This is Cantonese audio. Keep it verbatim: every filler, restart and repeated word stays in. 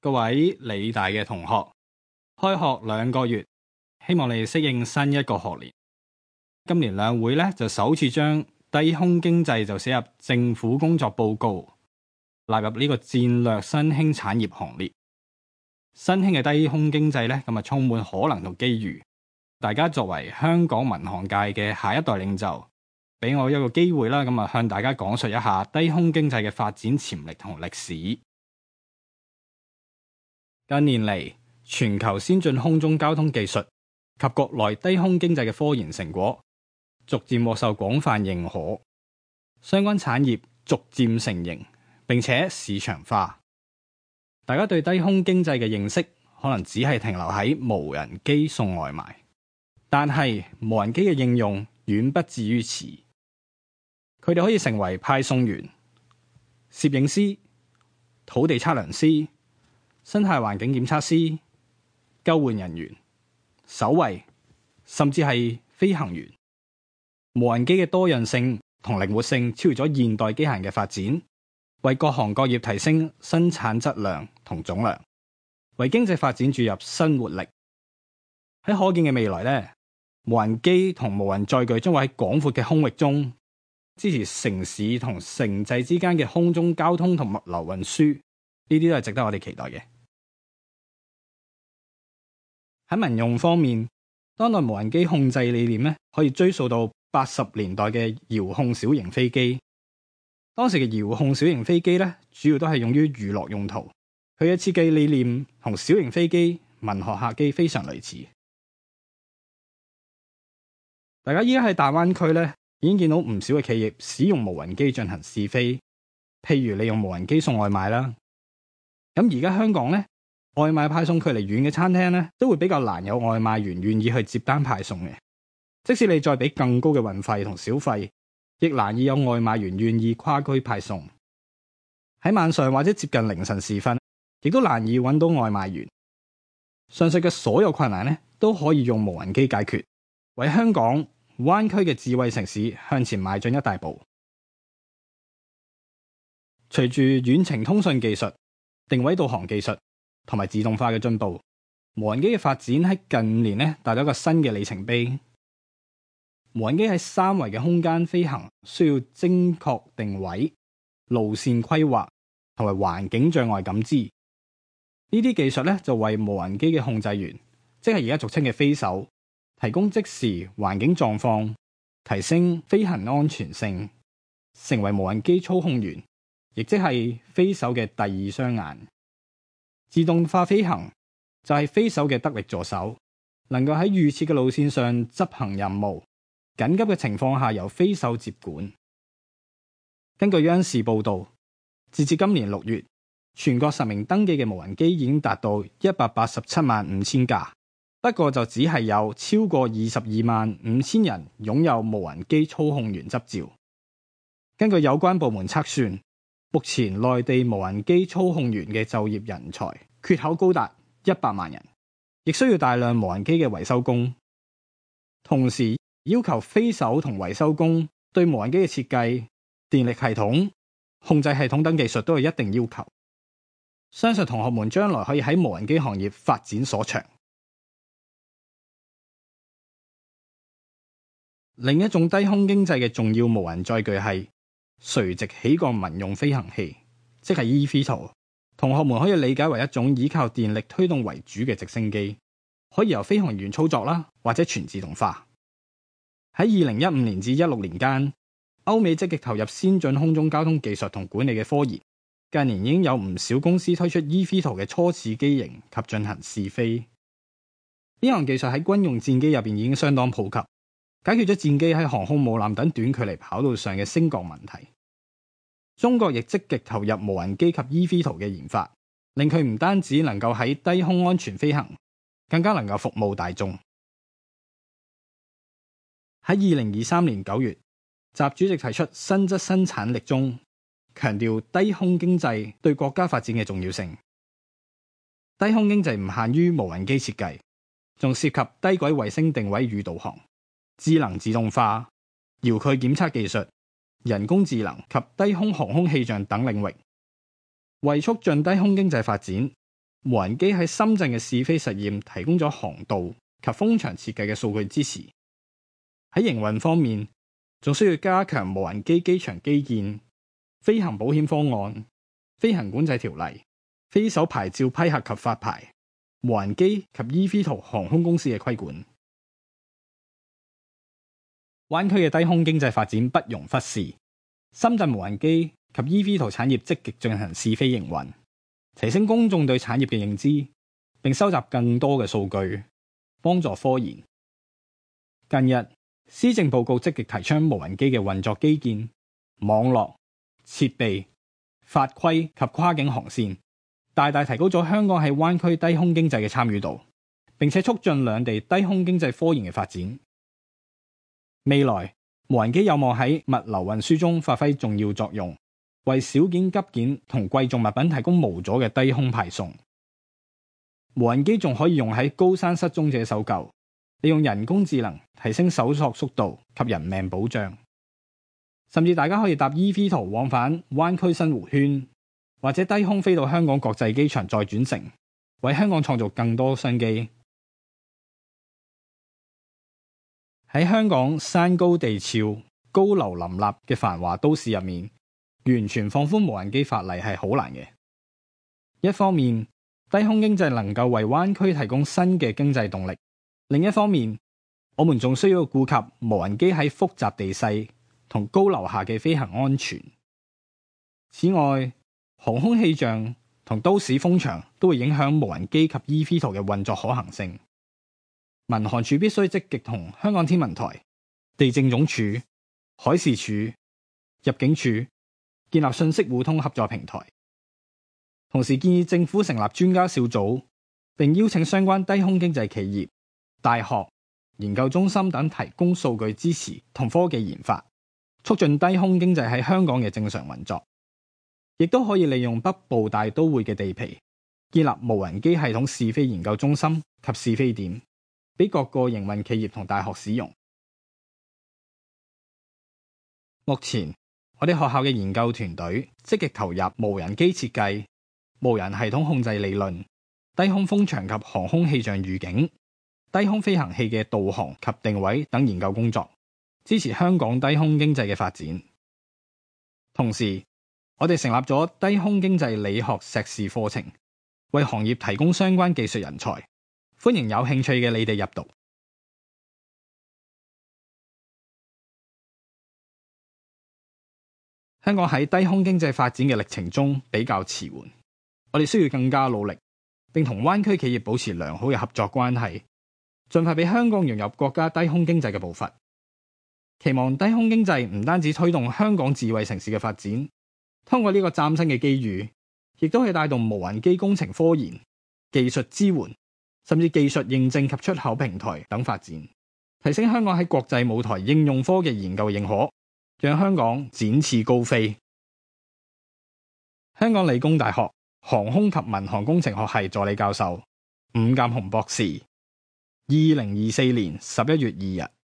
各位理大嘅同學，開學兩個月，希望你適應新一個學年。今年兩會咧就首次將低空經濟就寫入政府工作報告，納入呢個戰略新興產業行列。新興嘅低空經濟咧，咁啊充滿可能同機遇。大家作為香港民航界嘅下一代領袖，俾我一個機會啦，咁啊向大家講述一下低空經濟嘅發展潛力同歷史。近年嚟，全球先進空中交通技術及國內低空經濟嘅科研成果逐漸獲受廣泛認可，相關產業逐漸成型並且市場化。大家對低空經濟嘅認識可能只係停留喺無人機送外賣，但係無人機嘅應用遠不止於此。佢哋可以成為派送員、攝影師、土地測量師、生態環境檢測師、救援人員、守衛，甚至係飛行員。無人機嘅多樣性同靈活性超越咗現代機械人嘅發展，為各行各業提升生產質量同總量，為經濟發展注入新活力。喺可見嘅未來呢，無人機同無人載具將會喺廣闊嘅空域中支持城市同城際之間嘅空中交通同物流運輸，呢啲都係值得我哋期待嘅。喺民用方面，當代無人機控制理念咧，可以追溯到八十年代嘅遙控小型飛機。當時嘅遙控小型飛機咧，主要都係用於娛樂用途。佢嘅設計理念同小型飛機、民航客機非常類似。大家依家喺大灣區咧，已經見到唔少嘅企業使用無人機進行試飛，譬如利用無人機送外賣啦。咁而家香港咧，外賣派送距離遠嘅餐廳咧，都會比較難有外賣員願意去接單派送嘅。即使你再俾更高嘅運費同小費，亦難以有外賣員願意跨區派送。喺晚上或者接近凌晨時分，亦都難以揾到外賣員。上述嘅所有困難咧，都可以用無人機解決，為香港灣區嘅智慧城市向前邁進一大步。隨住遠程通訊技術、定位導航技術同埋自動化嘅進步，無人機嘅發展喺近年咧達到一個新嘅里程碑。無人機喺三維嘅空間飛行，需要精確定位、路線規劃同埋環境障礙感知。呢啲技術咧就為無人機嘅控制員，即係而家俗稱嘅飛手，提供即時環境狀況，提升飛行安全性，成為無人機操控員，亦即係飛手嘅第二雙眼。自動化飛行就係飛手嘅得力助手，能夠喺預設嘅路線上執行任務，緊急嘅情況下由飛手接管。根據央視報導，截至今年六月，全國實名登記嘅無人機已經達到一百八十七萬五千架，不過就只係有超過二十二萬五千人擁有無人機操控員執照。根據有關部門測算，目前內地無人機操控員嘅就業人才缺口高達一百萬人，亦需要大量無人機嘅維修工。同時要求飛手同維修工對無人機嘅設計、電力系統、控制系統等技術都有一定要求。相信同學們將來可以喺無人機行業發展所長。另一種低空經濟嘅重要無人載具係垂直起降民用飛行器，即係 E V T O L。同學們可以理解為一種依靠電力推動為主嘅直升機，可以由飛行員操作啦，或者全自動化。喺二零一五年至一六年間，歐美積極投入先進空中交通技術同管理嘅科研。近年已經有唔少公司推出 E V T O L 嘅初始機型及進行試飛。呢項技術喺軍用戰機入邊已經相當普及，解決咗戰機喺航空母艦等短距離跑道上嘅升降問題。中國亦積極投入無人機及 E V T O L 嘅研發，令佢唔單止能夠喺低空安全飛行，更加能夠服務大眾。喺二零二三年九月，習主席提出新質新產力中，強調低空經濟對國家發展嘅重要性。低空經濟唔限於無人機設計，仲涉及低軌衛星定位與導航、智能自動化、遙距檢測技術、人工智能及低空航空氣象等領域。為促進低空經濟發展， 無人機喺深圳嘅試飛實驗提供咗航道及風場設計嘅數據支持。喺營運方面，仲需要加強無人機機場基建、飛行保險方案、飛行管制條例、飛手牌照批核及發牌、無人機及 E V 圖航空公司嘅規管。灣區嘅低空經濟發展不容忽視，深圳無人機及 E V 圖產業積極進行試飛營運，提升公眾對產業嘅認知，並收集更多嘅數據，幫助科研。近日，施政報告積極提倡無人機嘅運作基建、網絡、設備、法規及跨境航線，大大提高咗香港喺灣區低空經濟嘅參與度，並且促進兩地低空經濟科研嘅發展。未來，無人機有望喺物流運輸中發揮重要作用，為小件急件同貴重物品提供無阻嘅低空派送。無人機仲可以用喺高山失蹤者搜救，利用人工智能提升搜索速度及人命保障。甚至大家可以搭 E V 圖往返灣區新湖圈，或者低空飛到香港國際機場再轉乘，為香港創造更多商機。喺香港山高地峭、高樓林立嘅繁華都市入面，完全放寬無人機法例係好難嘅。一方面，低空經濟能夠為灣區提供新嘅經濟動力；另一方面，我們仲需要顧及無人機喺複雜地勢同高樓下嘅飛行安全。此外，航空氣象同都市風場都會影響無人機及 E V 圖嘅運作可行性。民航處必須積極同香港天文台、地政總署、海事處、入境處建立信息互通合作平台，同時建議政府成立專家小組，並邀請相關低空經濟企業、大學、研究中心等提供數據支持同科技研發，促進低空經濟喺香港嘅正常運作。亦都可以利用北部大都會嘅地皮，建立無人機系統試飛研究中心及試飛點，俾各個營運企業同大學使用。目前，我哋學校嘅研究團隊積極投入無人機設計、無人系統控制理論、低空風場及航空氣象預警、低空飛行器嘅導航及定位等研究工作，支持香港低空經濟嘅發展。同時，我哋成立咗低空經濟理學碩士課程，為行業提供相關技術人才，歡迎有興趣嘅你哋入讀。香港喺低空經濟發展嘅歷程中比較遲緩，我哋需要更加努力，並同灣區企業保持良好嘅合作關係，盡快俾香港融入國家低空經濟嘅步伐。期望低空經濟唔單止推動香港智慧城市嘅發展，通過呢個嶄新嘅機遇，亦都係帶動無人機工程科研、技術支援，甚至技術認證及出口平台等發展，提升香港喺國際舞台應用科技研究嘅認可，讓香港展翅高飛。香港理工大學航空及民航工程學系助理教授伍鑑雄博士，二零二四年十一月二日。